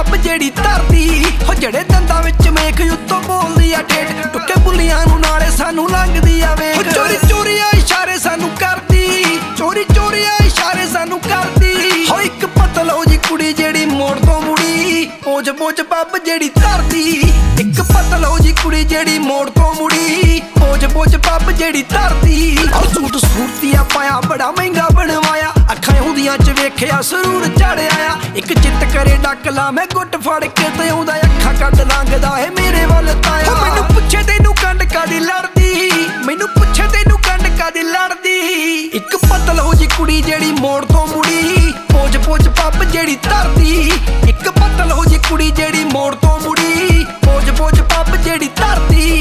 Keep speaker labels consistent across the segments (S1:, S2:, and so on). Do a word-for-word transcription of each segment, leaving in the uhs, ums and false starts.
S1: pub ਜਿਹੜੀ ਧਰਦੀ ਹੋ ਜਿਹੜੇ ਦੰਦਾਂ ਵਿੱਚ ਮੇਖ ਉੱਤੋਂ ਬੋਲਦੀ ਆ ਠੇਠ ਟੁੱਕੇ ਬੁੱਲੀਆਂ ਨੂੰ ਨਾਲੇ ਸਾਨੂੰ ਲੰਘਦੀ ਆ ਵੇਖ ਚੋਰੀ ਚੋਰੀ ਆ ਇਸ਼ਾਰੇ ਸਾਨੂੰ ਕਰਦੀ ਚੋਰੀ ਚੋਰੀ ਆ ਇਸ਼ਾਰੇ ਸਾਨੂੰ ਕਰਦੀ ਹੋ ਇੱਕ ਪਤਲੋ ਜੀ ਕੁੜੀ ਜਿਹੜੀ ਮੋੜ ਤੋਂ ਮੁੜੀ ਪੋਜ ਪੋਜ ਪੱਬ ਜਿਹੜੀ ਧਰਦੀ ਇੱਕ ਪਤਲੋ ਜੀ ਕੁੜੀ ਜਿਹੜੀ ਮੋੜ ਤੋਂ ਮੁੜੀ ਪੋਜ ਪੋਜ ਪੱਬ ਜਿਹੜੀ ਧਰਦੀ ਹੋ ਸੂਟ ਸੂਰਤੀਆ ਪਾਇਆ ਬੜਾ ਮਹਿੰਗਾ ਬਣਵਾਇਆ ਅੱਖਾਂ ਹੁੰਦੀਆਂ ਚ ਵੇਖਿਆ ਸਰੂਰ ਚੜਿਆ ਆ ਇੱਕ ਚਿੱਤ ਕਰੇ ਡੱਕ ਲਾ ਮੈਂ ਗੁੱਟ ਫੜ ਕੇ ਤੇ ਆਉਂਦਾ ਅੱਖਾਂ ਕੱਢ ਲੰਘਦਾ ਏ ਮੇਰੇ ਵੱਲ ਤਾਇਆ ਮੈਨੂੰ ਪੁੱਛੇ ਤੈਨੂੰ ਕੰਡ ਕਾਦੀ ਲੜਦੀ ਮੈਨੂੰ ਪੁੱਛੇ ਤੈਨੂੰ ਕੰਡ ਕਾਦੀ ਲੜਦੀ ਇੱਕ ਪਤਲੋ ਜੀ ਕੁੜੀ ਜਿਹੜੀ ਮੋੜ ਤੋਂ ਮੁੜੀ ਪੋਜ ਪੋਜ ਪੱਬ ਜਿਹੜੀ ਧਰਦੀ ਇੱਕ ਪਤਲੋ ਜੀ ਕੁੜੀ ਜਿਹੜੀ ਮੋੜ ਤੋਂ ਮੁੜੀ ਪੋਜ ਪੋਜ ਪੱਬ ਜਿਹੜੀ ਧਰਦੀ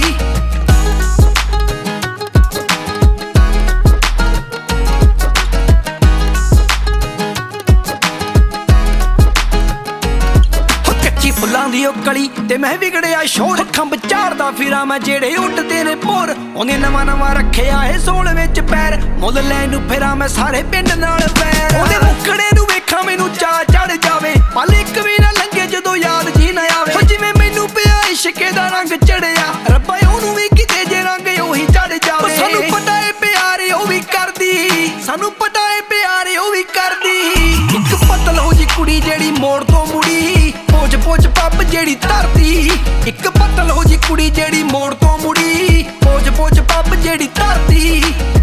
S1: ਫੁੱਲਾਂ ਦੀ ਉਹ ਕਲੀ ਤੇ ਮੈਂ ਵਿਗੜਿਆ ਸ਼ੋਰ ਖੰਭ ਝਾੜਦਾ ਫਿਰਾਂ ਮੈਂ ਜਿਹੜੇ ਉੱਡਦੇ ਨੇ ਭੋਰ ਉਹਨੇ ਨਵਾਂ ਨਵਾਂ ਰੱਖਿਆ ਏ ਸੋਲ ਵਿੱਚ ਪੈਰ ਮੁੱਲ ਲੈਣ ਨੂੰ ਫਿਰਾਂ ਮੈਂ ਸਾਰੇ ਪਿੰਡ ਨਾਲ ਵੈਰ ਉਹਦੇ ਮੁੱਕੜੇ ਨੂੰ ਵੇਖਾਂ ਮੈਨੂੰ ਚਾਅ ਚੜ ਜਾਵੇ ਪਲ ਇੱਕ ਵੀ ਨਾ ਲੰਘੇ ਜਦੋਂ ਯਾਦ ਜੀ ਨਾ ਆਵੇ ਜਿਵੇਂ ਮੈਨੂੰ ਪਿਆ ਇਸ਼ਕੇ ਦਾ ਰੰਗ ਚੜਿਆ ਰੱਬਾ ਉਹਨੂੰ ਵੀ ਕਿਤੇ ਜੇ ਰੰਗ ਉਹੀ ਚੜ ਜਾਵੇ ਸਾਨੂੰ ਪਤਾ ਏ ਪਿਆਰੇ ਉਹ ਵੀ ਕਰਦੀ ਸਾਨੂੰ ਪਤਾ ਏ ਪਿਆਰੇ ਉਹ ਵੀ ਕਰਦੀ ਇੱਕ ਪਤਲੋ ਜੀ ਕੁੜੀ ਜਿਹੜੀ ਮੋੜ ਤੋਂ ਮੁੜੀ ਪੋਜ ਪੋਜ ਪੱਬ ਜਿਹੜੀ ਧਰਦੀ ਇੱਕ ਪਤਲੋ ਜੀ ਕੁੜੀ ਜਿਹੜੀ ਮੋੜ ਤੋਂ ਮੁੜੀ ਪੋਜ ਪੋਜ ਪੱਬ ਜਿਹੜੀ ਧਰਦੀ